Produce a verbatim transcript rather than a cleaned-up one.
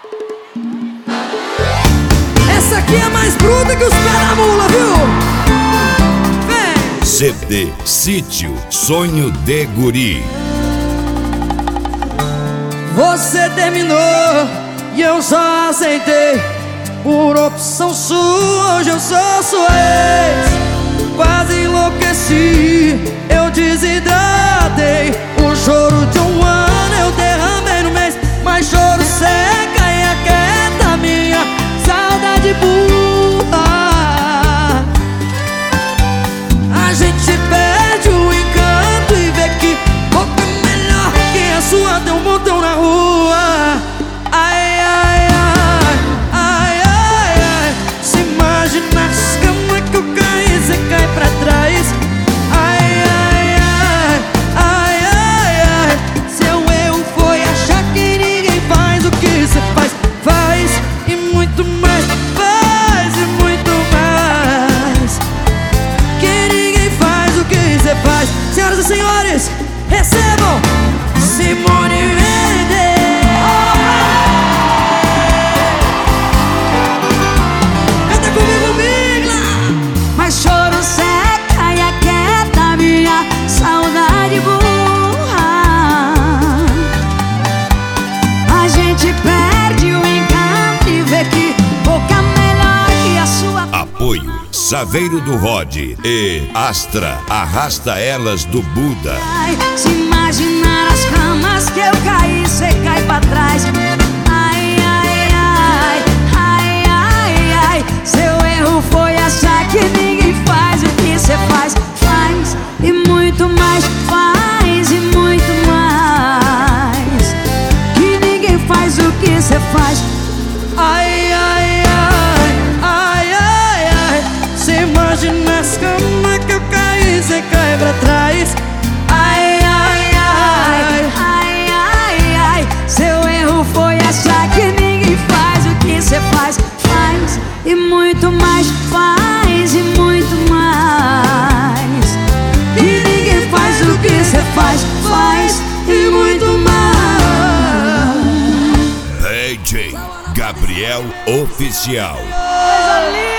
Essa aqui é mais bruta que os pés da mula, viu? Vem! C D Sítio Sonho de Guri. Você terminou e eu só aceitei. Por opção sua, hoje eu sou sua ex. Quase enlouqueci, eu desidratei. O choro de um ano eu derramei no mês. Mas choro seca e aquieta minha saudade burra. A gente perde o encanto e vê que boca melhor que a sua tem um montão na rua. Ai, ai, ai, ai, ai, ai. Se imagina as camas que eu caí, cê cai pra trás. Ai, ai, ai, ai, ai, ai. Seu erro foi achar que ninguém faz o que cê faz. Faz e muito mais, faz e muito mais. Que ninguém faz o que cê faz. Senhoras e senhores, recebam Simone Mendes. Canta comigo, Migla. Mas choro seca e aquieta minha saudade burra. A gente perde o encanto e vê que boca melhor que a sua. Apoio Saveiro do Rod e Astra Arrasta Elas do Buda. Ai, se imaginar as camas que eu caí, cê cai pra trás. Ai, ai, ai, ai, ai, ai. Seu erro foi achar que ninguém faz o que cê faz. Faz e muito mais, faz e muito mais. Que ninguém faz o que cê faz. Ai, ai, ai, ai, ai, ai. Cê imagina as camas que eu caí, cê cai pra trás. Ai, ai, ai, Ai, ai, ai. Seu erro foi achar que ninguém faz o que cê faz. Faz e muito mais, faz e muito mais. Que ninguém faz o que cê faz. Faz e muito mais. D J Gabriel Oficial. coisa linda.